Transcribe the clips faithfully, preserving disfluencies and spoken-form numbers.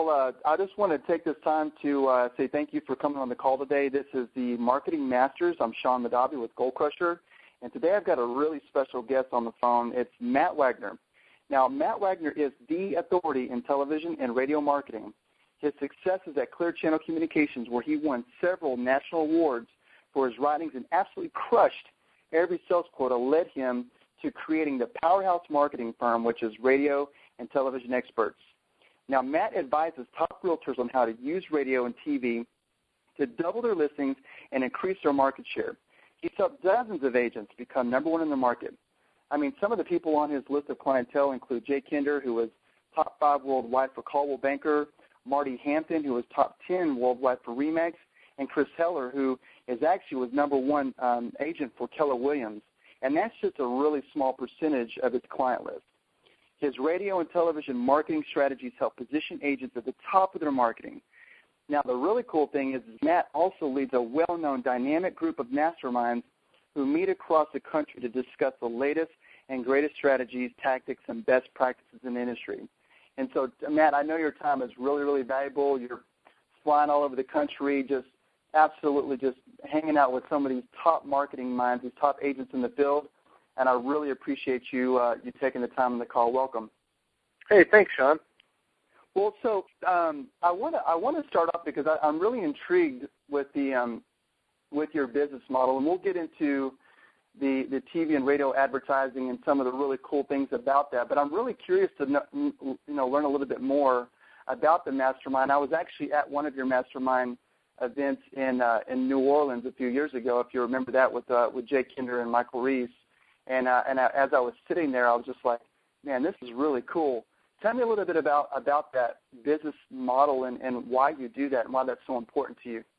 Well, uh, I just want to take this time to uh, say thank you for coming on the call today. This is the Marketing Masters. I'm Sean Madabi with Goal Crusher, and today I've got a really special guest on the phone. It's Matt Wagner. Now, Matt Wagner is the authority in television and radio marketing. His success is at Clear Channel Communications, where he won several national awards for his writings and absolutely crushed every sales quota, led him to creating the powerhouse marketing firm, which is Radio and Television Experts. Now, Matt advises top realtors on how to use radio and T V to double their listings and increase their market share. He's helped dozens of agents become number one in the market. I mean, some of the people on his list of clientele include Jay Kinder, who was top five worldwide for Coldwell Banker, Marty Hampton, who was top ten worldwide for Remax, and Chris Heller, who is actually was number one um, agent for Keller Williams. And that's just a really small percentage of his client list. His radio and television marketing strategies help position agents at the top of their marketing. Now, the really cool thing is Matt also leads a well-known dynamic group of masterminds who meet across the country to discuss the latest and greatest strategies, tactics, and best practices in the industry. And so, Matt, I know your time is really, really valuable. You're flying all over the country, just absolutely just hanging out with some of these top marketing minds, these top agents in the field, and I really appreciate you uh, you taking the time on the call. Welcome. Hey, thanks, Sean. Well, so um, I want to I want to start off because I, I'm really intrigued with the um, with your business model, and we'll get into the the T V and radio advertising and some of the really cool things about that. But I'm really curious to know, you know learn a little bit more about the mastermind. I was actually at one of your mastermind events in uh, in New Orleans a few years ago, if you remember that, with uh, with Jay Kinder and Michael Reese. And uh, and I, as I was sitting there, I was just like, man, this is really cool. Tell me a little bit about, about that business model and, and why you do that and why that's so important to you.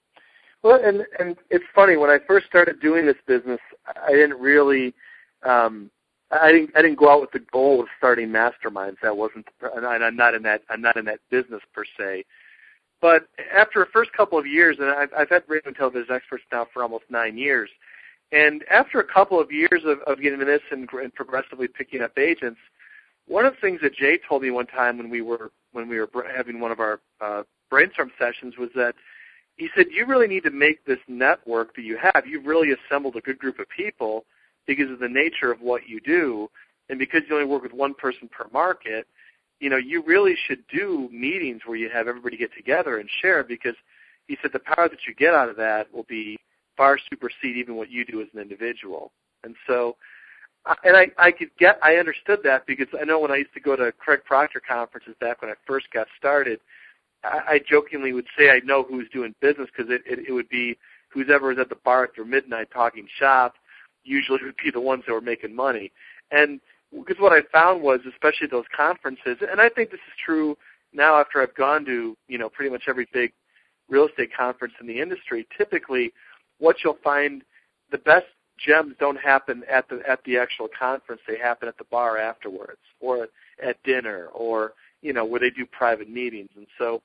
Well, and and it's funny, when I first started doing this business, I didn't really, um, I didn't I didn't go out with the goal of starting masterminds. That wasn't, and I'm not in that I'm not in that business per se. But after the first couple of years, and I've, I've had radio and television experts now for almost nine years, and after a couple of years of, of getting into this and, and progressively picking up agents, one of the things that Jay told me one time when we were when we were having one of our uh, brainstorm sessions was that he said, you really need to make this network that you have. You've really assembled a good group of people because of the nature of what you do, and because you only work with one person per market, you know, you really should do meetings where you have everybody get together and share, because he said the power that you get out of that will be far supersede even what you do as an individual. And so, and I, I could get, I understood that because I know when I used to go to Craig Proctor conferences back when I first got started, I, I jokingly would say I know who's doing business, because it, it, it would be whoever was at the bar after midnight talking shop, usually would be the ones that were making money. And because what I found was, especially those conferences, and I think this is true now after I've gone to, you know, pretty much every big real estate conference in the industry, typically what you'll find, the best gems don't happen at the at the actual conference. They happen at the bar afterwards, or at dinner, or, you know, where they do private meetings. And so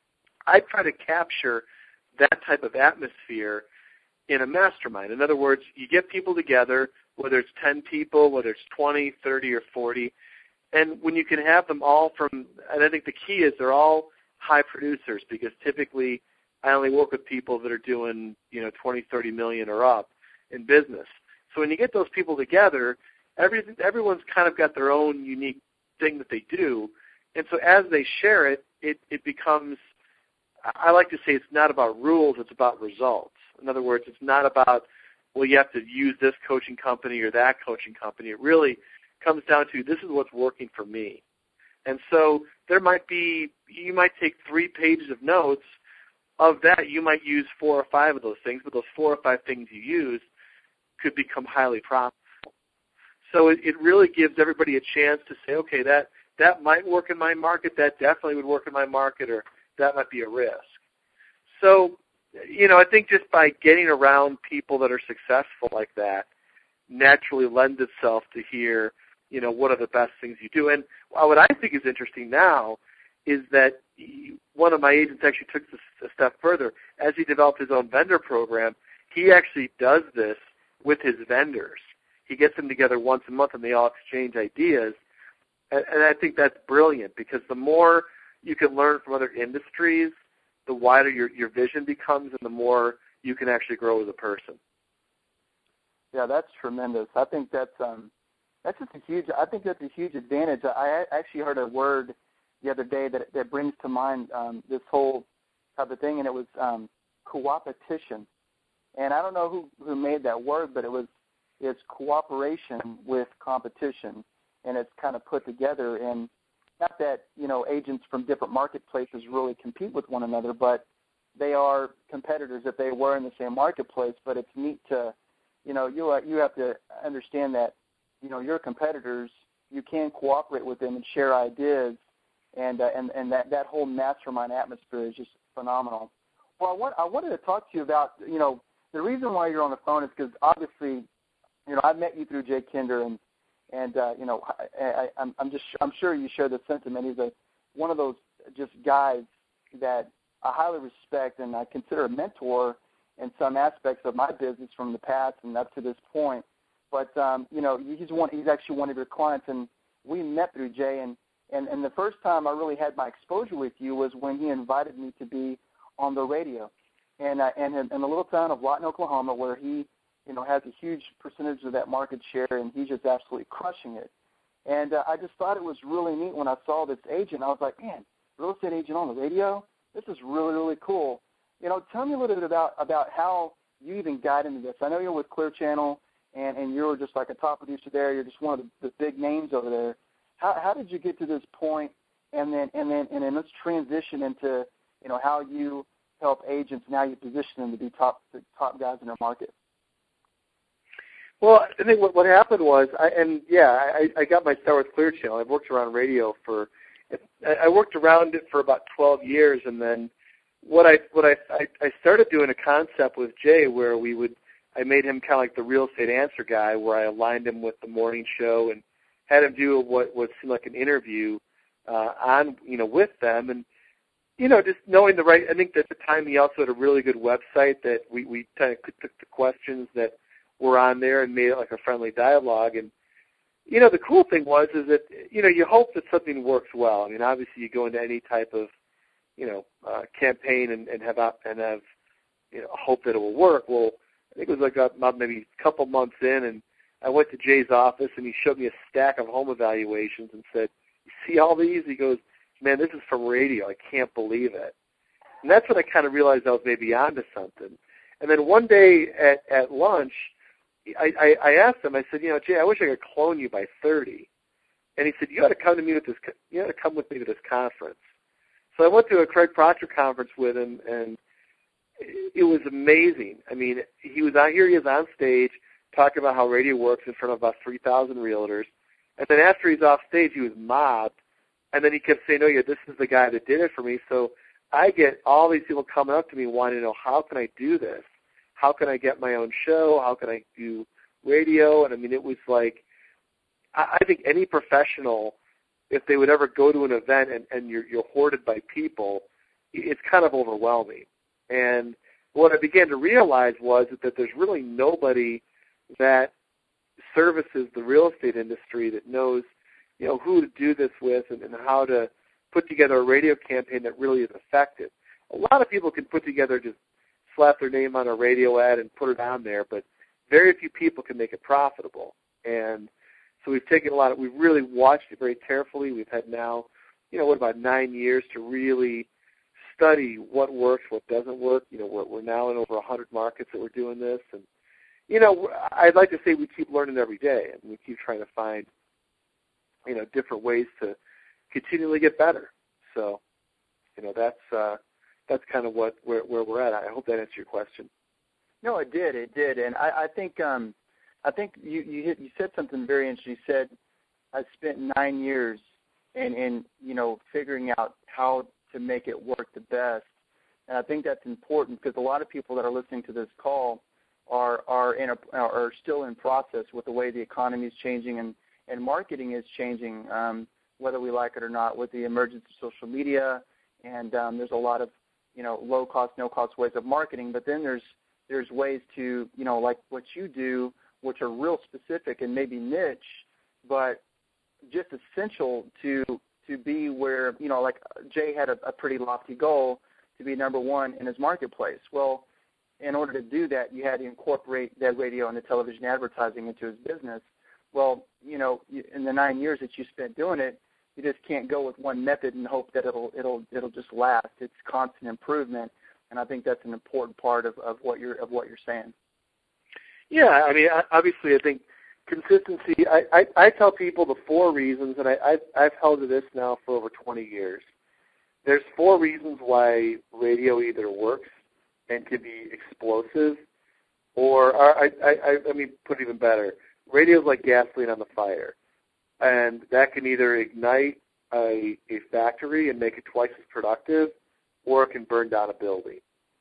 I try to capture that type of atmosphere in a mastermind. In other words, you get people together, whether it's ten people, whether it's twenty, thirty, or forty, and when you can have them all from, and I think the key is they're all high producers, because typically I only work with people that are doing, you know, twenty, thirty million or up in business. So when you get those people together, every, everyone's kind of got their own unique thing that they do. And so as they share it, it, it becomes, I like to say it's not about rules, it's about results. In other words, it's not about, well, you have to use this coaching company or that coaching company. It really comes down to, this is what's working for me. And so there might be, you might take three pages of notes. Of that, you might use four or five of those things, but those four or five things you use could become highly profitable. So it, it really gives everybody a chance to say, okay, that, that might work in my market, that definitely would work in my market, or that might be a risk. So, you know, I think just by getting around people that are successful like that naturally lends itself to hear, you know, what are the best things you do. And what I think is interesting now is that he, one of my agents actually took this a step further. As he developed his own vendor program, he actually does this with his vendors. He gets them together once a month, and they all exchange ideas. And, and I think that's brilliant, because the more you can learn from other industries, the wider your, your vision becomes and the more you can actually grow as a person. Yeah, that's tremendous. I think that's um, that's just a huge. I think that's a huge advantage. I actually heard a word the other day that that brings to mind um, this whole type of thing, and it was um, coopetition. And I don't know who, who made that word, but it was it's cooperation with competition, and it's kind of put together. And not that you know agents from different marketplaces really compete with one another, but they are competitors if they were in the same marketplace. But it's neat to You know, you you have to understand that, you know, your competitors, you can cooperate with them and share ideas, and uh, and and that, that whole mastermind atmosphere is just phenomenal. Well, I want I wanted to talk to you about, you know, the reason why you're on the phone is because obviously, you know, I met you through Jay Kinder, and and uh, you know, I, I, I'm I'm just I'm sure you share the sentiment. He's a one of those just guys that I highly respect and I consider a mentor in some aspects of my business from the past and up to this point. But, um, you know, he's one. He's actually one of your clients, and we met through Jay. And, and, and the first time I really had my exposure with you was when he invited me to be on the radio. And, uh, and in, in the little town of Lawton, Oklahoma, where he, you know, has a huge percentage of that market share, and he's just absolutely crushing it. And uh, I just thought it was really neat when I saw this agent. I was like, man, real estate agent on the radio? This is really, really cool. You know, tell me a little bit about, about how you even got into this. I know you're with Clear Channel, and, and you're just like a top producer there. You're just one of the, the big names over there. How, how did you get to this point? And then, and then, and then let's transition into, you know, how you help agents. Now you position them to be top, the top guys in their market. Well, I think what, what happened was, I, and yeah, I, I got my start with Clear Channel. I've worked around radio for, I worked around it for about twelve years, and then What I what I, I I started doing a concept with Jay where we would I made him kind of like the real estate answer guy, where I aligned him with the morning show and had him do what what seemed like an interview uh, on you know with them, and you know just knowing the right. I think at the time he also had a really good website that we we kind of took the questions that were on there and made it like a friendly dialogue. And you know the cool thing was is that you know you hope that something works well. I mean obviously you go into any type of you know, uh, campaign and, and have and have, you know, hope that it will work. Well, I think it was like about maybe a couple months in, and I went to Jay's office, and he showed me a stack of home evaluations and said, "You see all these?" He goes, "Man, this is from radio. I can't believe it." And that's when I kind of realized I was maybe onto something. And then one day at, at lunch, I, I, I asked him. I said, "You know, Jay, I wish I could clone you by thirty." And he said, "You ought to come to me with this. You ought to come with me to this conference." So I went to a Craig Proctor conference with him, and it was amazing. I mean, he was out here, he was on stage talking about how radio works in front of about three thousand realtors. And then after he's off stage, he was mobbed. And then he kept saying, "Oh, yeah, this is the guy that did it for me." So I get all these people coming up to me wanting to know, how can I do this? How can I get my own show? How can I do radio? And, I mean, it was like, I, I think any professional, if they would ever go to an event and, and you're, you're hoarded by people, it's kind of overwhelming. And what I began to realize was that there's really nobody that services the real estate industry that knows, you know, who to do this with and, and how to put together a radio campaign that really is effective. A lot of people can put together, just slap their name on a radio ad and put it on there, but very few people can make it profitable. And so we've taken a lot of, we've really watched it very carefully. We've had now, you know, what, about nine years to really study what works, what doesn't work. You know, we're, we're now in over one hundred markets that we're doing this. And, you know, I'd like to say we keep learning every day, and we keep trying to find, you know, different ways to continually get better. So, you know, that's uh, that's kind of what where, where we're at. I hope that answered your question. No, it did. It did. And I, I think um, I think you you, hit, you said something very interesting. You said I spent nine years in, in, you know, figuring out how to make it work the best. And I think that's important because a lot of people that are listening to this call are are in a, are still in process with the way the economy is changing and, and marketing is changing, um, whether we like it or not, with the emergence of social media. And um, there's a lot of, you know, low-cost, no-cost ways of marketing. But then there's there's ways to, you know, like what you do, which are real specific and maybe niche, but just essential to to be where, you know, like Jay had a, a pretty lofty goal to be number one in his marketplace. Well, in order to do that, you had to incorporate that radio and the television advertising into his business. Well, you know, in the nine years that you spent doing it, you just can't go with one method and hope that it'll it'll it'll just last. It's constant improvement, and I think that's an important part of, of what you're of what you're saying. Yeah, I mean, obviously, I think consistency. I, I, I tell people the four reasons, and I, I've, I've held to this now for over twenty years. There's four reasons why radio either works and can be explosive, or, or I, I, I mean, put it even better. Radio is like gasoline on the fire, and that can either ignite a, a factory and make it twice as productive, or it can burn down a building.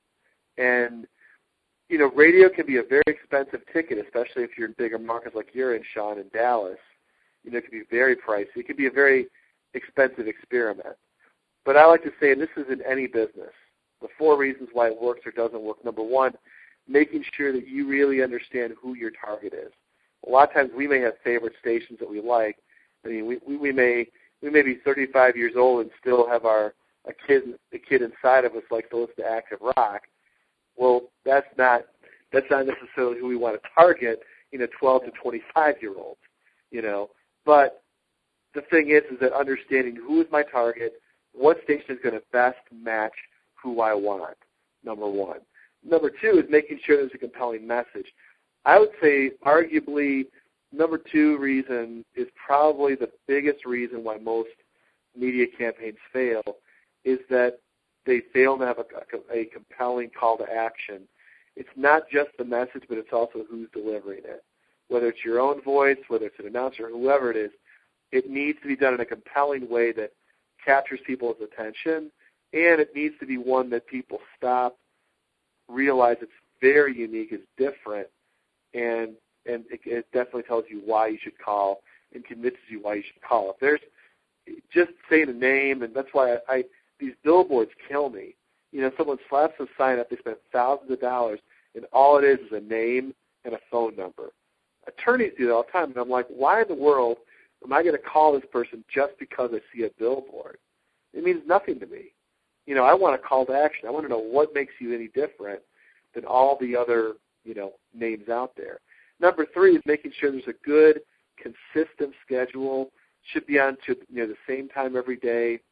And, you know, radio can be a very expensive ticket, especially if you're in bigger markets like you're in, Sean, in Dallas. You know, it can be very pricey. It can be a very expensive experiment. But I like to say, and this is in any business, the four reasons why it works or doesn't work. Number one, making sure that you really understand who your target is. A lot of times we may have favorite stations that we like. I mean, we, we, we may we may be thirty-five years old and still have our a kid a kid inside of us likes to listen to active rock. Well, that's not that's not necessarily who we want to target. You know, twelve to twenty-five year olds. You know, but the thing is, is that understanding who is my target, what station is going to best match who I want. Number one. Number two is making sure there's a compelling message. I would say arguably number two reason is probably the biggest reason why most media campaigns fail is that they fail to have a, a, a compelling call to action. It's not just the message, but it's also who's delivering it. Whether it's your own voice, whether it's an announcer, whoever it is, it needs to be done in a compelling way that captures people's attention, and it needs to be one that people stop, realize it's very unique, it's different, and and it, it definitely tells you why you should call and convinces you why you should call. If there's just saying a name, and that's why I, I these billboards kill me. You know, someone slaps a sign up, they spend thousands of dollars, and all it is is a name and a phone number. Attorneys do that all the time, and I'm like, why in the world am I going to call this person just because I see a billboard? It means nothing to me. You know, I want a call to action. I want to know what makes you any different than all the other, you know, names out there. Number three is making sure there's a good, consistent schedule. Should be on to, you know, the same time every day,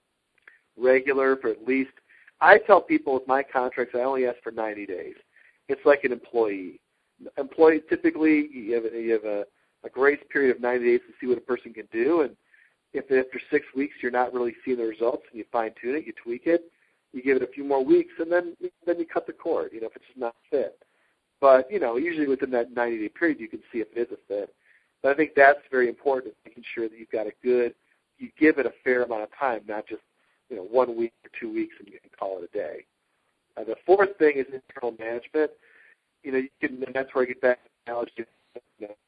regular for at least. I tell people with my contracts, I only ask for ninety days. It's like an employee. Employee typically you have, a, you have a, a grace period of ninety days to see what a person can do, and if after six weeks you're not really seeing the results, and you fine tune it, you tweak it, you give it a few more weeks, and then then you cut the cord. You know, if it's just not fit. But you know, usually within that ninety day period, you can see if it is a fit. But I think that's very important, making sure that you've got a good, you give it a fair amount of time, not just you know one week or two weeks and you can call it a day. Uh, the fourth thing is internal management. You know, you can, and that's where I get back to the analogy of you know,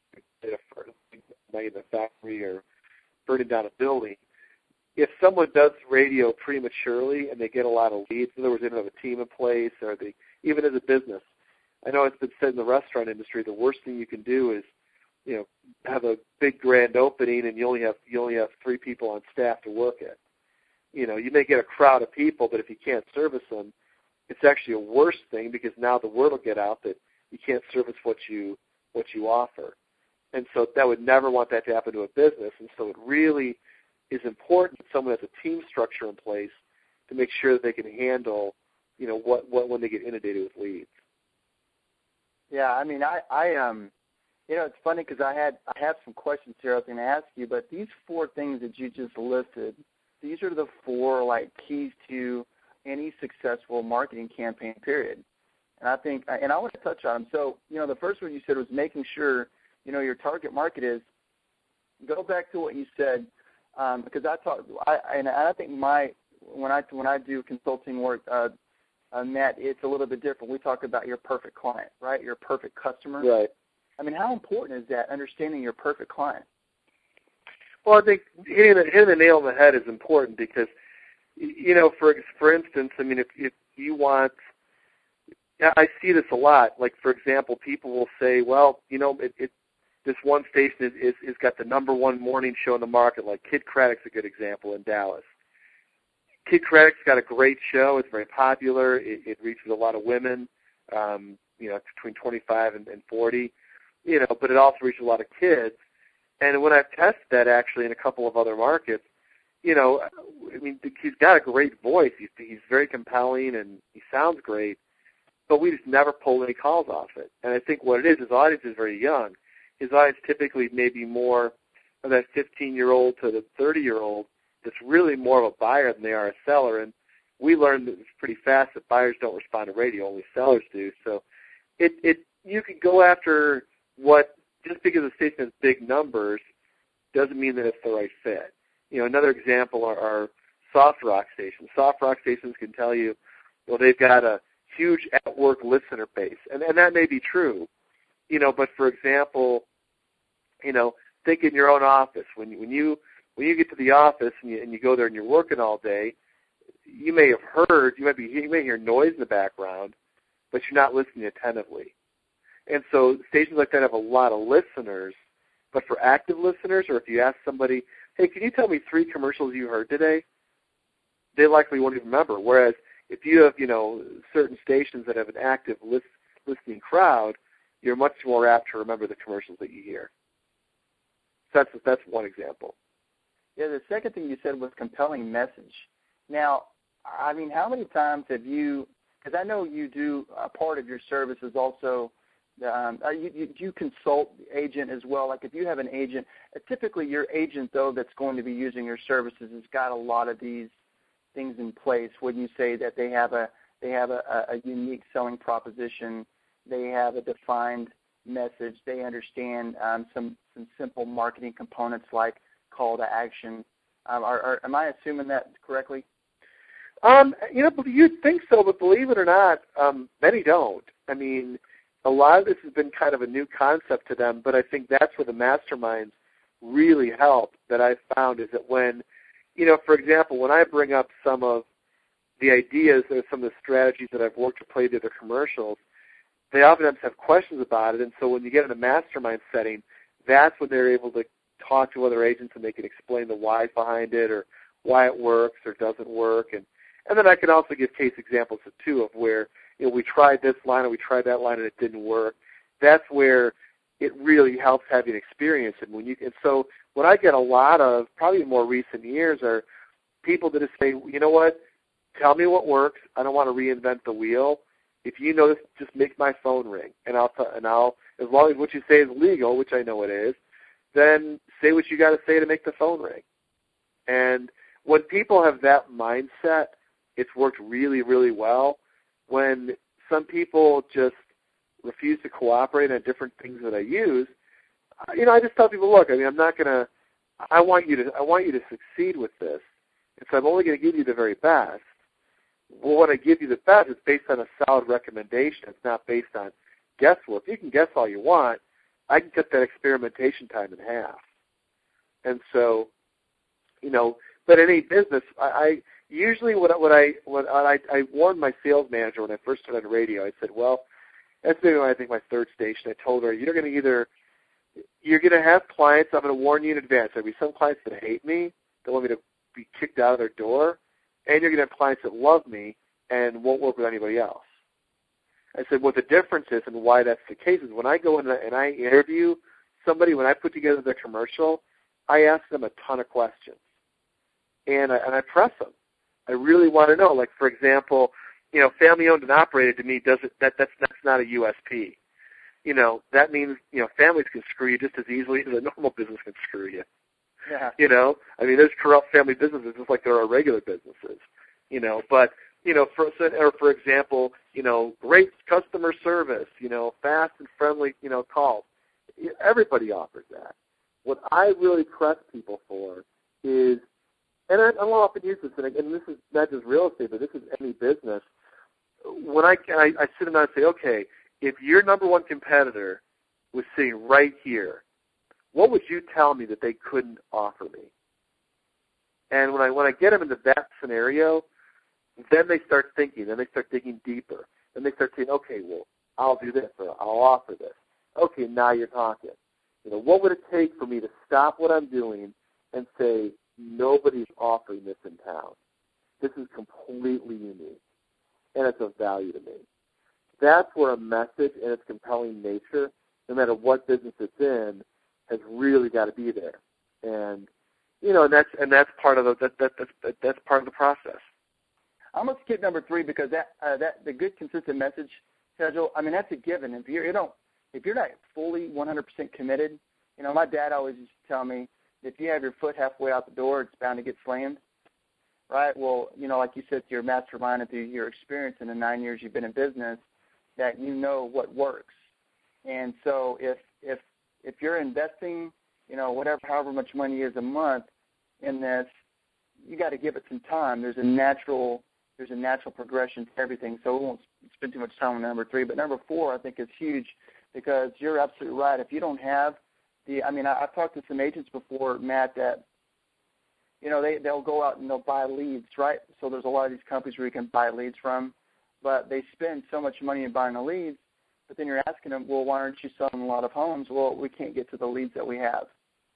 in a factory or burning down a building. If someone does radio prematurely and they get a lot of leads, in other words, they don't have a team in place, or they, even as a business, I know it's been said in the restaurant industry, the worst thing you can do is, you know, have a big grand opening and you only have you only have three people on staff to work it. You know, you may get a crowd of people, but if you can't service them, it's actually a worse thing because now the word will get out that you can't service what you what you offer. And so that would never want that to happen to a business. And so it really is important that someone has a team structure in place to make sure that they can handle, you know, what, what when they get inundated with leads. Yeah, I mean, I, I um, you know, it's funny because I had I have some questions here I was going to ask you, but these four things that you just listed, these are the four like keys to any successful marketing campaign, period. And I think, and I want to touch on them. So, you know, the first one you said was making sure, you know, your target market is, go back to what you said, um, because I talk, I, and I think my, when I, when I do consulting work, uh, uh, Matt, it's a little bit different. We talk about your perfect client, right? Your perfect customer. Right. I mean, how important is that, understanding your perfect client? Well, I think hitting the, hitting the nail on the head is important because, you know, for for instance, I mean, if, if you want, I see this a lot. Like, for example, people will say, well, you know, it, it this one station is, is, is got the number one morning show in the market, like Kid Craddock's a good example in Dallas. Kid Craddock's got a great show. It's very popular. It, it reaches a lot of women, um, you know, between twenty-five and, and forty, you know, but it also reaches a lot of kids. And when I've tested that actually in a couple of other markets, you know, I mean, he's got a great voice. He's, he's very compelling and he sounds great, but we just never pull any calls off it. And I think what it is, his audience is very young. His audience typically may be more of that fifteen-year-old to the thirty-year-old that's really more of a buyer than they are a seller. And we learned that it's pretty fast that buyers don't respond to radio, only sellers do. So it, it you can go after what, just because the station has big numbers doesn't mean that it's the right fit. You know, another example are, are soft rock stations. Soft rock stations can tell you, well, they've got a huge at-work listener base, and, and that may be true. You know, but for example, you know, think in your own office. When you, when you when you get to the office and you, and you go there and you're working all day, you may have heard, you might be you may hear noise in the background, but you're not listening attentively. And so stations like that have a lot of listeners, but for active listeners, or if you ask somebody, hey, can you tell me three commercials you heard today? They likely won't even remember. Whereas if you have, you know, certain stations that have an active list, listening crowd, you're much more apt to remember the commercials that you hear. So that's, that's one example. Yeah, the second thing you said was compelling message. Now, I mean, how many times have you, because I know you do, a part of your service is also, um, you, you, you consult the agent as well. Like if you have an agent, uh, typically your agent, though, that's going to be using your services has got a lot of these things in place. Wouldn't you say that they have a they have a, a unique selling proposition? They have a defined message. They understand um, some some simple marketing components like call to action. Um, are, are, am I assuming that correctly? Um, you know, you'd think so, but believe it or not, um, many don't. I mean, a lot of this has been kind of a new concept to them, but I think that's where the masterminds really help that I've found is that when, you know, for example, when I bring up some of the ideas or some of the strategies that I've worked to play to their commercials, they oftentimes have questions about it, and so when you get in a mastermind setting, that's when they're able to talk to other agents and they can explain the whys behind it or why it works or doesn't work. And, and then I can also give case examples, too, of where, you know, we tried this line or we tried that line and it didn't work. That's where it really helps having experience. And when you and so what I get a lot of, probably in more recent years, are people that just say, you know what, tell me what works. I don't want to reinvent the wheel. If you know this, just make my phone ring, and I'll and I'll as long as what you say is legal, which I know it is, then say what you got to say to make the phone ring. And when people have that mindset, it's worked really, really well. When some people just refuse to cooperate on different things that I use, you know, I just tell people, look, I mean, I'm not going to. I want you to. I want you to succeed with this, and so I'm only going to give you the very best. Well, when I give you the best, it's based on a solid recommendation. It's not based on guesswork. You can guess all you want. I can cut that experimentation time in half. And so, you know, but in any business, I, I usually what, what I what I, I warned my sales manager when I first started on radio. I said, well, that's maybe I think my third station. I told her, you're going to either you're going to have clients. I'm going to warn you in advance. There'll be some clients that hate me. They want me to be kicked out of their door. And you're going to have clients that love me and won't work with anybody else. I said what the difference is and why that's the case is when I go in and I interview somebody, when I put together their commercial, I ask them a ton of questions. And I, and I press them. I really want to know. Like, for example, you know, family-owned and operated to me, doesn't that, that's, that's not a U S P. You know, that means, you know, families can screw you just as easily as a normal business can screw you. Yeah. You know, I mean, there's corrupt family businesses just like there are regular businesses, you know, but, you know, for, or for example, you know, great customer service, you know, fast and friendly, you know, calls. Everybody offers that. What I really press people for is, and I, I'll often use this, and, and this is not just real estate, but this is any business. When I, I, I sit down and say, okay, if your number one competitor was sitting right here, what would you tell me that they couldn't offer me? And when I when I get them into that scenario, then they start thinking, then they start digging deeper. Then they start saying, okay, well, I'll do this or I'll offer this. Okay, now you're talking. You know, what would it take for me to stop what I'm doing and say, nobody's offering this in town? This is completely unique, and it's of value to me. That's where a message and its compelling nature, no matter what business it's in, has really got to be there. And you know, and that's and that's part of the that, that, that that's part of the process. I'm gonna skip number three because that uh, that the good consistent message schedule. I mean, that's a given. If you're you don't if you're not fully one hundred percent committed, you know, my dad always used to tell me, if you have your foot halfway out the door, it's bound to get slammed, right? Well, you know, like you said, your mastermind and through your experience in the nine years you've been in business, that you know what works. And so if if if you're investing, you know, whatever, however much money is a month in this, you got to give it some time. There's a natural there's a natural progression to everything. So we won't spend too much time on number three. But number four, I think, is huge because you're absolutely right. If you don't have the, I mean, I, I've talked to some agents before, Matt, that, you know, they, they'll go out and they'll buy leads, right? So there's a lot of these companies where you can buy leads from, but they spend so much money in buying the leads, but then you're asking them, well, why aren't you selling a lot of homes? Well, we can't get to the leads that we have.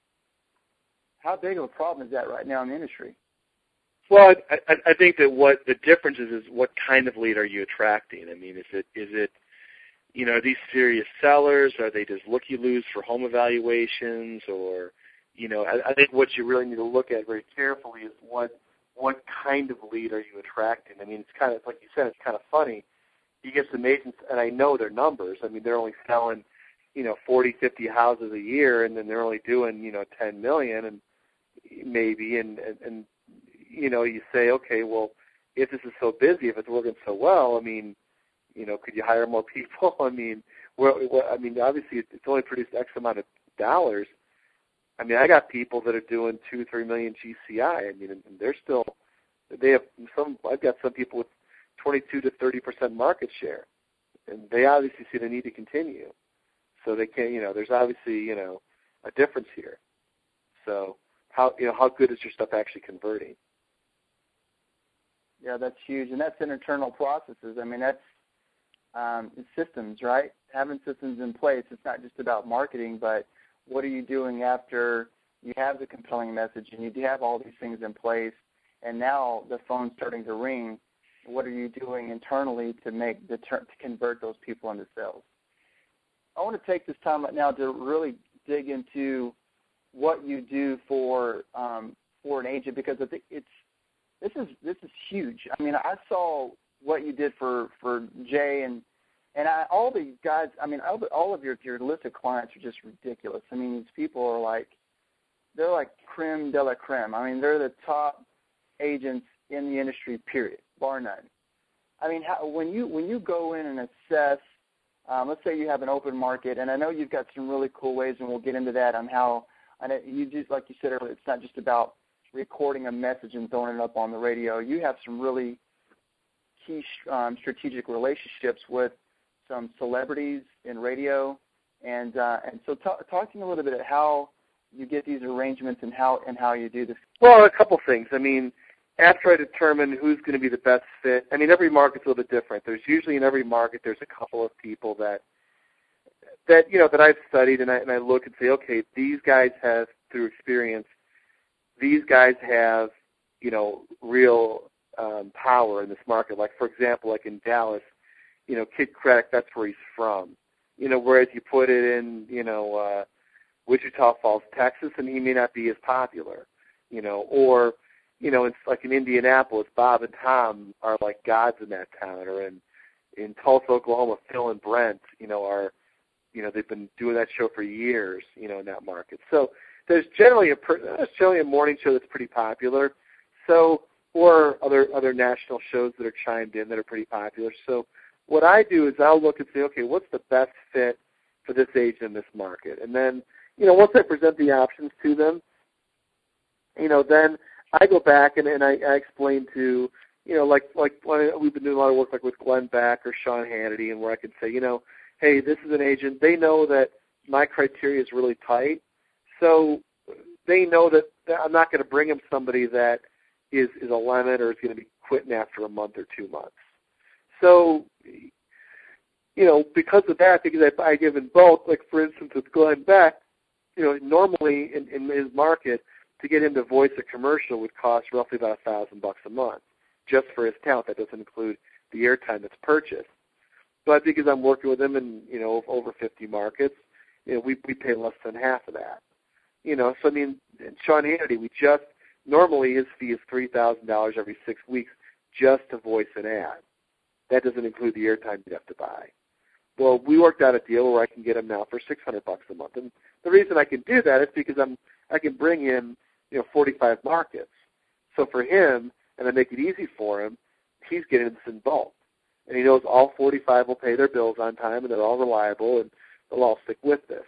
How big of a problem is that right now in the industry? Well, I, I, I think that what the difference is is what kind of lead are you attracting? I mean, is it is it, you know, are these serious sellers? Are they just looky-loos for home evaluations? Or, you know, I, I think what you really need to look at very carefully is what what kind of lead are you attracting? I mean, it's kind of, like you said, it's kind of funny. You get some agents, and I know their numbers. I mean, they're only selling, you know, forty, fifty houses a year, and then they're only doing, you know, ten million and maybe, and, and, and you know, you say, okay, well, if this is so busy, if it's working so well, I mean, you know, could you hire more people? I mean, well, well I mean, obviously it's only produced X amount of dollars. I mean, I got people that are doing two, three million G C I. I mean, and they're still, they have some. I've got some people with twenty-two to thirty percent market share, and they obviously see the need to continue. So they can, you know, there's obviously, you know, a difference here. So how, you know, how good is your stuff actually converting? Yeah, that's huge, and that's in internal processes. I mean, that's um, it's systems, right? Having systems in place. It's not just about marketing, but what are you doing after you have the compelling message and you do have all these things in place, and now the phone's starting to ring. What are you doing internally to make the ter- to convert those people into sales? I want to take this time right now to really dig into what you do for um, for an agent, because I think it's this is this is huge. I mean, I saw what you did for, for Jay and and I, all the guys. I mean, all, the, all of your your list of clients are just ridiculous. I mean, these people are like they're like creme de la creme. I mean, they're the top agents in the industry, period, bar none. I mean, how, when you when you go in and assess, um, let's say you have an open market, and I know you've got some really cool ways, and we'll get into that on how. And it, you just like you said earlier, it's not just about recording a message and throwing it up on the radio. You have some really key um, strategic relationships with some celebrities in radio, and uh, and so talk, talk to me a little bit about how you get these arrangements and how and how you do this. Well, a couple things. I mean, after I determine who's going to be the best fit, I mean, every market's a little bit different. There's usually in every market there's a couple of people that that you know that I've studied, and I and I look and say, okay, these guys have through experience. These guys have, you know, real um, power in this market. Like, for example, like in Dallas, you know, Kid Craddock, that's where he's from. You know, whereas you put it in, you know, uh, Wichita Falls, Texas, and he may not be as popular, you know. Or, you know, it's like in Indianapolis, Bob and Tom are like gods in that town. Or in, in Tulsa, Oklahoma, Phil and Brent, you know, are, you know, they've been doing that show for years, you know, in that market. So there's generally a there's generally a morning show that's pretty popular, so or other other national shows that are chimed in that are pretty popular. So what I do is I'll look and say, okay, what's the best fit for this agent in this market? And then, you know, once I present the options to them, you know, then I go back and, and I, I explain to, you know, like like we've been doing a lot of work like with Glenn Beck or Sean Hannity, and where I can say, you know, hey, this is an agent. They know that my criteria is really tight. So they know that, that I'm not going to bring them somebody that is, is a lemon or is going to be quitting after a month or two months. So, you know, because of that, because I, I give in both, like for instance with Glenn Beck, you know, normally in, in his market, to get him to voice a commercial would cost roughly about a thousand bucks a month, just for his talent. That doesn't include the airtime that's purchased. But because I'm working with him in, you know, over fifty markets, you know, we we pay less than half of that. You know, so I mean, Sean Hannity, we just normally his fee is three thousand dollars every six weeks just to voice an ad. That doesn't include the airtime you have to buy. Well, we worked out a deal where I can get him now for six hundred bucks a month, and the reason I can do that is because I'm I can bring in, you know, forty-five markets. So for him, and I make it easy for him, he's getting this in bulk. And he knows all forty-five will pay their bills on time, and they're all reliable, and they'll all stick with this.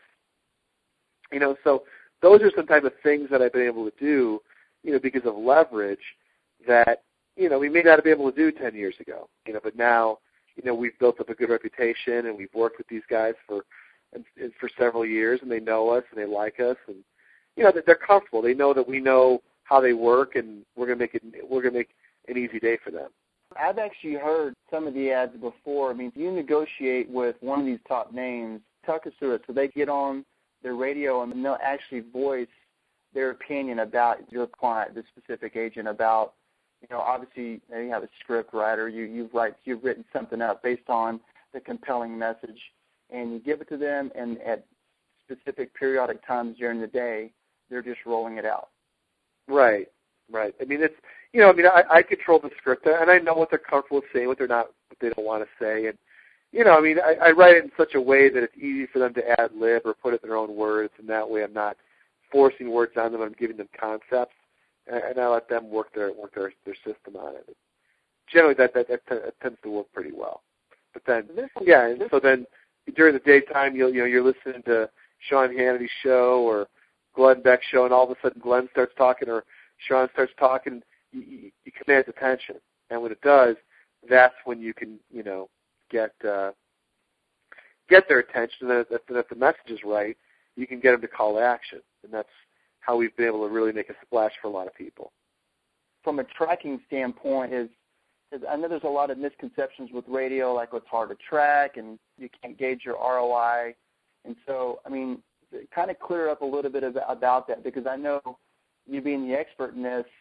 You know, so those are some type of things that I've been able to do, you know, because of leverage that, you know, we may not have been able to do ten years ago. You know, but now, you know, we've built up a good reputation, and we've worked with these guys for and, and for several years, and they know us, and they like us, and, you know, they're comfortable. They know that we know how they work, and we're gonna make it. We're gonna make an easy day for them. I've actually heard some of the ads before. I mean, if you negotiate with one of these top names, talk us through it. So they get on their radio and they'll actually voice their opinion about your client, the specific agent, about, you know, obviously you have a script writer, you, you've, write, you've written something up based on the compelling message, and you give it to them, and at specific periodic times during the day, they're just rolling it out. Right, right. I mean, it's, you know, I mean, I, I control the script, and I know what they're comfortable with saying, what they're not, what they don't want to say, and, you know, I mean, I, I write it in such a way that it's easy for them to ad lib or put it in their own words, and that way I'm not forcing words on them. I'm giving them concepts, and, and I let them work their work their, their system on it. Generally, that that, that that tends to work pretty well. But then, yeah, and so then during the daytime, you'll you know you're listening to Sean Hannity's show or Glenn Beck's show, and all of a sudden Glenn starts talking or Sean starts talking. You, you, you command attention, and when it does, that's when you can you know get uh, get their attention. And if, if the message is right, you can get them to call to action, and that's how we've been able to really make a splash for a lot of people. From a tracking standpoint, is, is I know there's a lot of misconceptions with radio, like it's hard to track and you can't gauge your R O I. And so, I mean, kind of clear up a little bit about, about that, because I know you being the expert in this,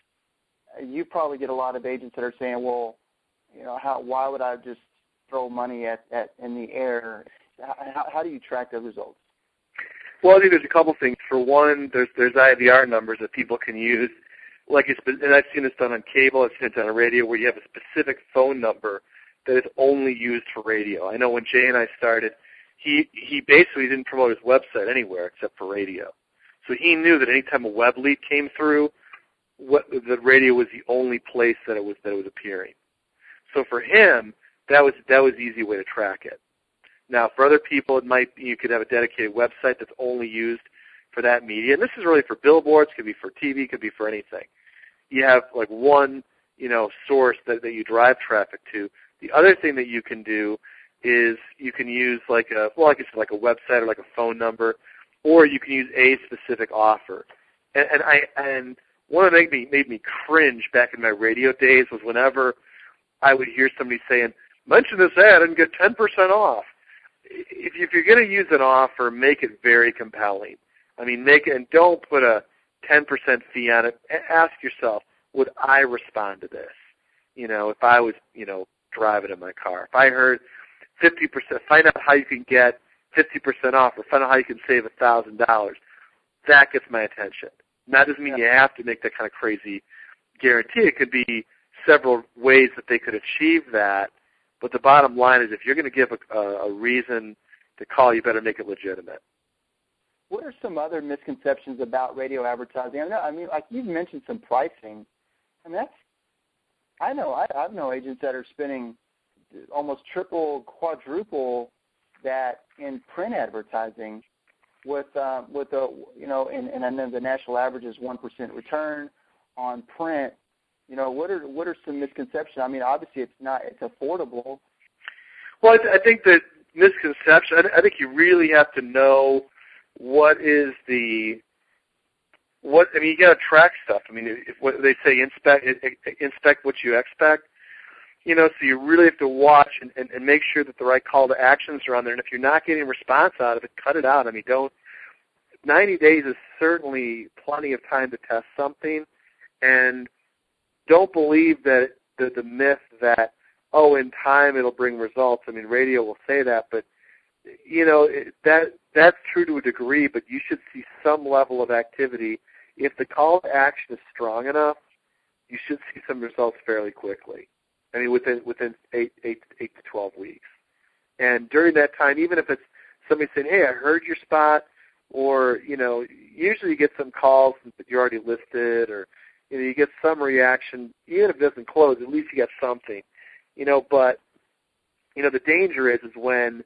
you probably get a lot of agents that are saying, well, you know, how, why would I just throw money at, at in the air? How, how do you track the results? Well, I think there's a couple things. For one, there's there's I V R numbers that people can use, like it's, and I've seen this done on cable, I've seen it done on radio, where you have a specific phone number that is only used for radio. I know when Jay and I started, he he basically didn't promote his website anywhere except for radio. So he knew that any time a web lead came through, what the radio was the only place that it was that it was appearing. So for him, that was that was an easy way to track it. Now, for other people, it might be you could have a dedicated website that's only used for that media. And this is really for billboards, could be for T V, could be for anything. You have like one, you know, source that, that you drive traffic to. The other thing that you can do is you can use like a, well, like I said, like a website or like a phone number, or you can use a specific offer. And, and I and one of the things that made me, made me cringe back in my radio days was whenever I would hear somebody saying, mention this ad and get ten percent off. If, if you're going to use an offer, make it very compelling. I mean, make it, and don't put a ten percent fee on it. Ask yourself, would I respond to this? You know, if I was, you know, driving in my car. If I heard fifty percent, find out how you can get fifty percent off, or find out how you can save one thousand dollars. That gets my attention. And that doesn't mean you have to make that kind of crazy guarantee. It could be several ways that they could achieve that. But the bottom line is, if you're going to give a, a, a reason to call, you better make it legitimate. What are some other misconceptions about radio advertising? I, know, I mean, like you've mentioned some pricing. I mean, that's, I know, I, I know agents that are spending almost triple, quadruple that in print advertising with, uh, with a, you know, and, and I know the national average is one percent return on print. You know, what are what are some misconceptions? I mean, obviously it's not, it's affordable. Well, I, th- I think that misconception, I, th- I think you really have to know what is the, what, I mean, you got to track stuff. I mean, if what they say, inspect, inspect what you expect, you know, so you really have to watch and, and, and make sure that the right call to actions are on there. And if you're not getting a response out of it, cut it out. I mean, don't, ninety days is certainly plenty of time to test something, and don't believe that the, the myth that, oh, in time it'll bring results. I mean, radio will say that, but, you know, it, that that's true to a degree, but you should see some level of activity. If the call to action is strong enough, you should see some results fairly quickly. I mean, within within eight, eight, eight to twelve weeks. And during that time, even if it's somebody saying, hey, I heard your spot, or, you know, usually you get some calls that you're already listed, or, you know, you get some reaction. Even if it doesn't close, at least you get something. You know, but, you know, the danger is is when,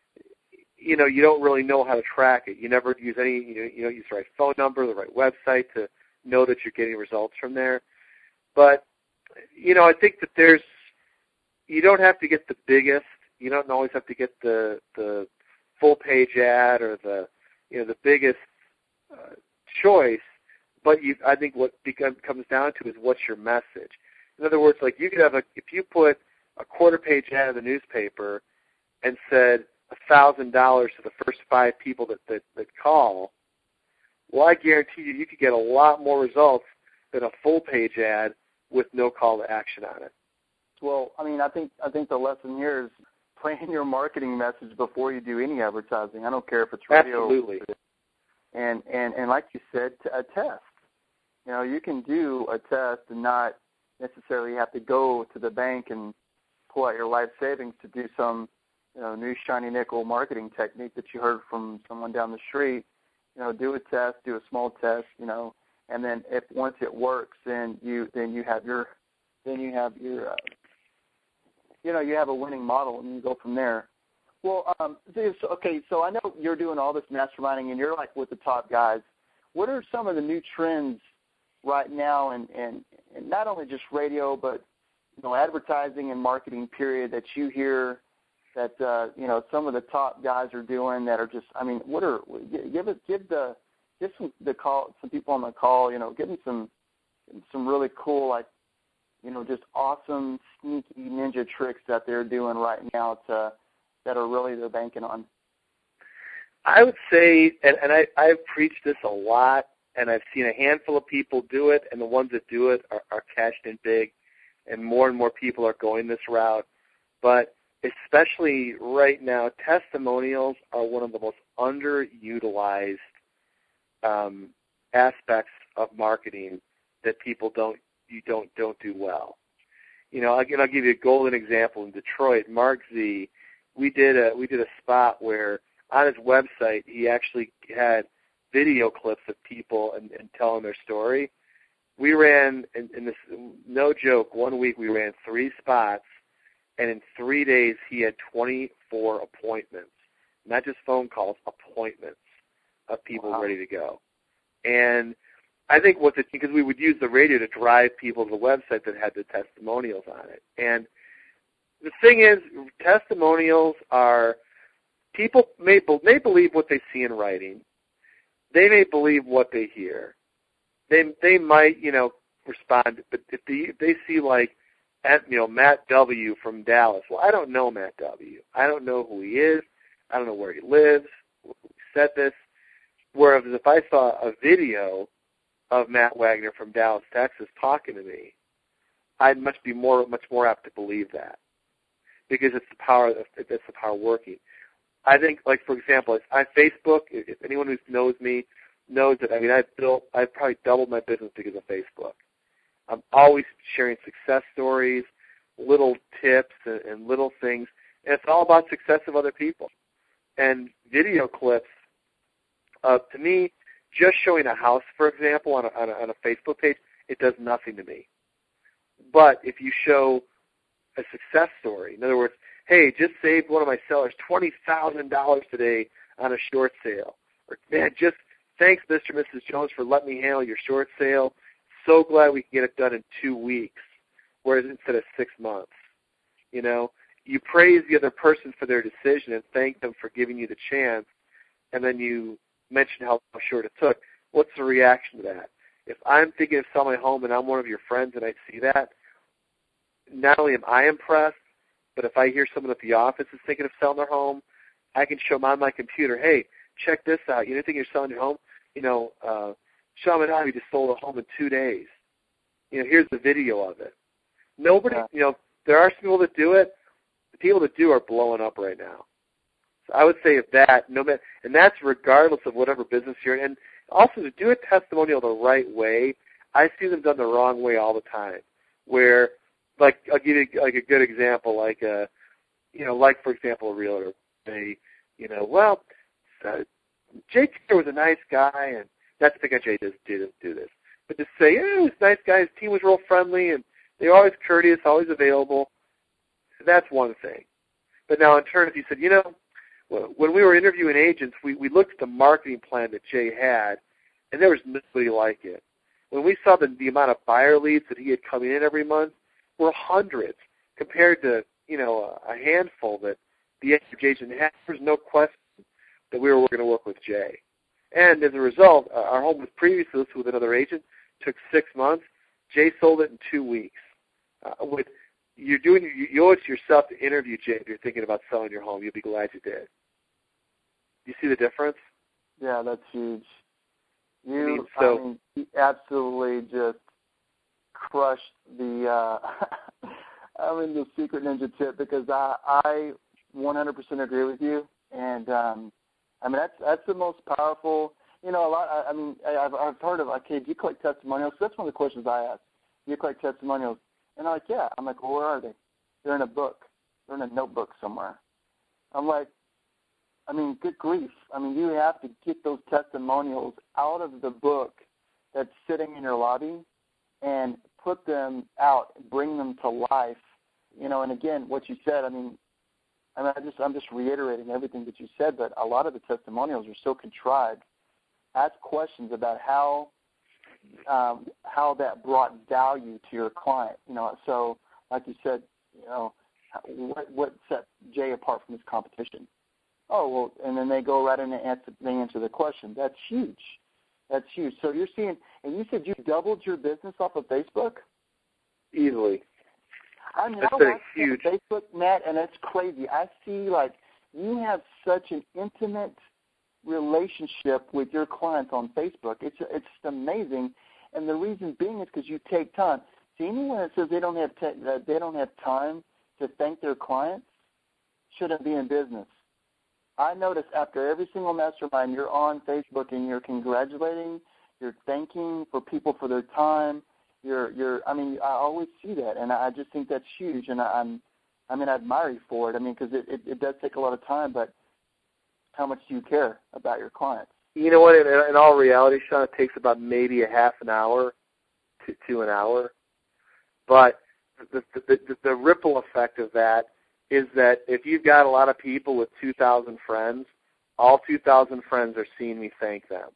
you know, you don't really know how to track it. You never use any, you know, you don't use the right phone number, the right website to know that you're getting results from there. But, you know, I think that there's, you don't have to get the biggest. You don't always have to get the the full page ad or the, you know, the biggest uh, choice. But you, I think what become, comes down to is what's your message. In other words, like you could have a, if you put a quarter page ad in the newspaper and said a thousand dollars to the first five people that, that that call, well, I guarantee you, you could get a lot more results than a full page ad with no call to action on it. Well, I mean, I think I think the lesson here is plan your marketing message before you do any advertising. I don't care if it's radio. Absolutely. And and and like you said, a test. You know, you can do a test and not necessarily have to go to the bank and pull out your life savings to do some, you know, new shiny nickel marketing technique that you heard from someone down the street. You know, do a test, do a small test, you know, and then if once it works, then you then you have your then you have your uh, you know you have a winning model, and you go from there. Well, um, so, okay, so I know you're doing all this masterminding, and you're like with the top guys. What are some of the new trends right now, and and, and not only just radio, but you know, advertising and marketing period that you hear that uh, you know some of the top guys are doing that are just, I mean, what are give it give the give some the call some people on the call, you know, give them some some really cool, like, you know, just awesome sneaky ninja tricks that they're doing right now to that are really they're banking on. I would say, and, and I, I've preached this a lot, and I've seen a handful of people do it, and the ones that do it are, are cashed in big, and more and more people are going this route. But especially right now, testimonials are one of the most underutilized um, aspects of marketing that people don't you don't don't do well. You know, again, I'll give you a golden example in Detroit. Mark Z, we did a we did a spot where on his website he actually had video clips of people and, and telling their story. We ran, in, in this, no joke, one week we ran three spots, and in three days he had twenty-four appointments, not just phone calls, appointments of people wow. ready to go. And I think what the, because we would use the radio to drive people to the website that had the testimonials on it. And the thing is, testimonials are, people may, may believe what they see in writing. They may believe what they hear. They they might, you know, respond, but if they, if they see, like, at, you know, Matt W. from Dallas, well, I don't know Matt W. I don't know who he is. I don't know where he lives. Who said this. Whereas if I saw a video of Matt Wagner from Dallas, Texas, talking to me, I'd much be more much more apt to believe that, because it's the power of, it's the power working. I think, like, for example, on Facebook, if anyone who knows me knows that, I mean, I've built, I've probably doubled my business because of Facebook. I'm always sharing success stories, little tips, and, and little things, and it's all about success of other people. And video clips, uh, to me, just showing a house, for example, on a, on, a, on a Facebook page, it does nothing to me. But if you show a success story, in other words, hey, just saved one of my sellers twenty thousand dollars today on a short sale. Or, man, just thanks, Mister and Missus Jones, for letting me handle your short sale. So glad we can get it done in two weeks, whereas instead of six months. You know, you praise the other person for their decision and thank them for giving you the chance, and then you mention how short it took. What's the reaction to that? If I'm thinking of selling my home and I'm one of your friends and I see that, not only am I impressed, but if I hear someone at the office is thinking of selling their home, I can show them on my computer, hey, check this out. You didn't think you're selling your home? you know, uh, Sean Manabi just sold a home in two days. You know, here's the video of it. Nobody, yeah. you know, there are some people that do it. The people that do are blowing up right now. So I would say of that, no matter, and that's regardless of whatever business you're in. And also to do a testimonial the right way, I see them done the wrong way all the time. Where, like, I'll give you like a good example, like a, you know, like for example, a realtor. They, you know, well, uh, Jay Taylor was a nice guy, and not to pick on Jay doesn't do, do this, but to say, yeah, he was a nice guy, his team was real friendly, and they were always courteous, always available. That's one thing. But now in turn, if you said, you know, when we were interviewing agents, we, we looked at the marketing plan that Jay had, and there was nobody like it. When we saw the, the amount of buyer leads that he had coming in every month, were hundreds compared to, you know, a handful that the average agent had. There was no question that we were going to work with Jay. And as a result, uh, our home was previously listed with another agent, took six months. Jay sold it in two weeks. Uh, with you're doing, you, you owe it to yourself to interview Jay if you're thinking about selling your home. You'll be glad you did. You see the difference? Yeah, that's huge. You, I mean, so, I mean, you absolutely just crushed the, uh, I mean, the secret ninja tip, because I, I one hundred percent agree with you. And, um, I mean, that's, that's the most powerful, you know, a lot, I, I mean, I, I've, I've heard of, okay, do you collect testimonials? So that's one of the questions I ask. Do you collect testimonials? And they're like, yeah. I'm like, well, where are they? They're in a book. They're in a notebook somewhere. I'm like, I mean, good grief. I mean, you have to get those testimonials out of the book that's sitting in your lobby and put them out, bring them to life. You know, and again, what you said, I mean, I mean, I just, I'm just reiterating everything that you said, but a lot of the testimonials are so contrived. Ask questions about how um, how that brought value to your client. You know, so like you said, you know, what what set Jay apart from his competition? Oh, well, and then they go right in and answer, they answer the question. That's huge. That's huge. So you're seeing, and you said you doubled your business off of Facebook? Easily. I mean, That's I watch huge. Facebook, Matt, and it's crazy. I see, like, you have such an intimate relationship with your clients on Facebook. It's it's amazing, and the reason being is because you take time. See, anyone that says they don't have te- that they don't have time to thank their clients shouldn't be in business. I notice after every single mastermind, you're on Facebook and you're congratulating, you're thanking for people for their time. You're, you're. I mean, I always see that, and I just think that's huge. And I, I'm, I mean, I admire you for it. I mean, because it, it, it does take a lot of time, but how much do you care about your clients? You know what? In, in all reality, Sean, it takes about maybe a half an hour to, to an hour. But the, the, the, the ripple effect of that is that if you've got a lot of people with two thousand friends, all two thousand friends are seeing me thank them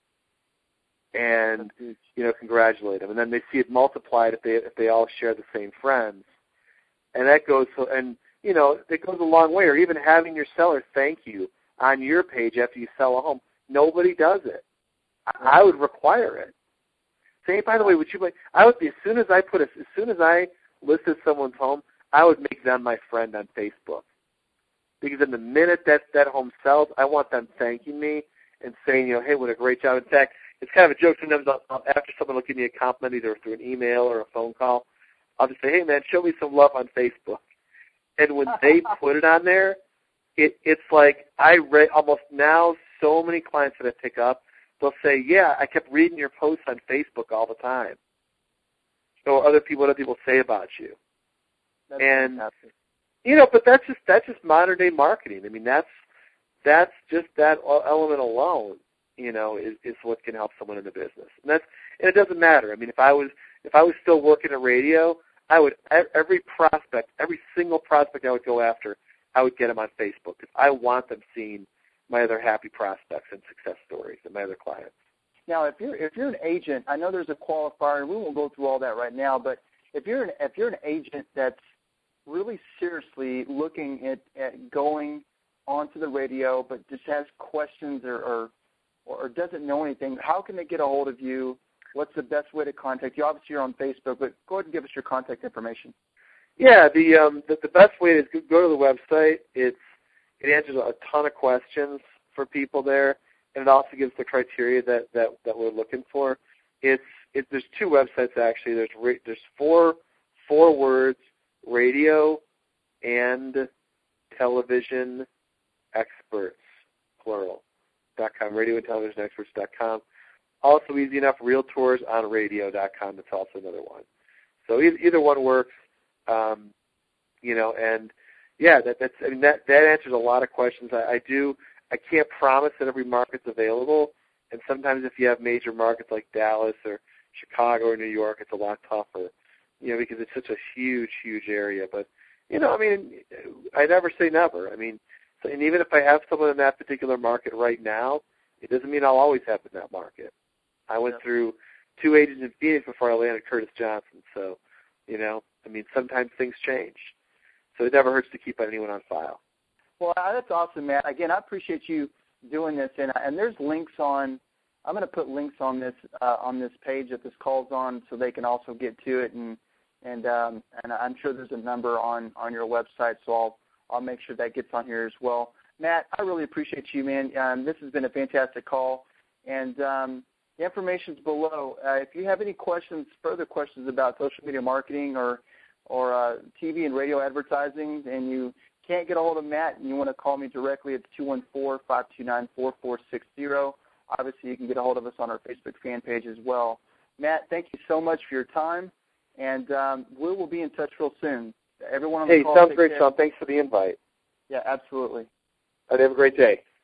and, you know, congratulate them. And then they see it multiplied if they if they all share the same friends. And that goes, and, you know, it goes a long way. Or even having your seller thank you on your page after you sell a home. Nobody does it. I, I would require it. Say, by the way, would you like, I would be, as soon as I put, a, as soon as I listed someone's home, I would make them my friend on Facebook. Because in the minute that that home sells, I want them thanking me and saying, you know, hey, what a great job. In fact, it's kind of a joke sometimes I'll, after someone will give me a compliment either through an email or a phone call, I'll just say, hey, man, show me some love on Facebook. And when they put it on there, it, it's like I read almost now so many clients that I pick up, they'll say, yeah, I kept reading your posts on Facebook all the time. Or other people, what other people say about you. That's and fantastic. You know, but that's just that's just modern day marketing. I mean, that's that's just that element alone. You know, is, is what can help someone in the business, and that's and it doesn't matter. I mean, if I was if I was still working at radio, I would every prospect, every single prospect I would go after, I would get them on Facebook because I want them seeing my other happy prospects and success stories and my other clients. Now, if you're if you're an agent, I know there's a qualifier, and we won't go through all that right now. But if you're an if you're an agent that's really seriously looking at, at going onto the radio, but just has questions or, or or doesn't know anything, how can they get a hold of you? What's the best way to contact you? Obviously, you're on Facebook, but go ahead and give us your contact information. Yeah, the um, the, the best way is go to the website. It's it answers a ton of questions for people there, and it also gives the criteria that, that, that we're looking for. It's it, there's two websites actually. There's there's four four words: radio and television experts, plural, dot com. Radio and television experts dot com. Also easy enough. realtors on radio dot com. That's also another one. So either, either one works. Um, you know, and yeah, that that's I mean that that answers a lot of questions. I, I do. I can't promise that every market's available, and sometimes if you have major markets like Dallas or Chicago or New York, it's a lot tougher, you know, because it's such a huge, huge area. But, you know, I mean, I never say never. I mean, so, and even if I have someone in that particular market right now, it doesn't mean I'll always have in that market. I went yeah. through two agents in Phoenix before I landed Curtis Johnson. So, you know, I mean, sometimes things change. So it never hurts to keep anyone on file. Well, that's awesome, Matt. Again, I appreciate you doing this, and and there's links on. I'm going to put links on this uh, on this page that this call's on, so they can also get to it, and and um, and I'm sure there's a number on, on your website, so I'll I'll make sure that gets on here as well. Matt, I really appreciate you, man. Um, this has been a fantastic call, and um, the information's below. Uh, if you have any questions, further questions about social media marketing or or uh, T V and radio advertising, and you can't get a hold of Matt and you want to call me directly, it's two one four, five two nine, four four six zero. Obviously, you can get a hold of us on our Facebook fan page as well. Matt, thank you so much for your time, and um, we will be in touch real soon. Everyone on the hey, call. Hey, sounds great, Sean. Thanks for the invite. Yeah, absolutely. All right, have a great day.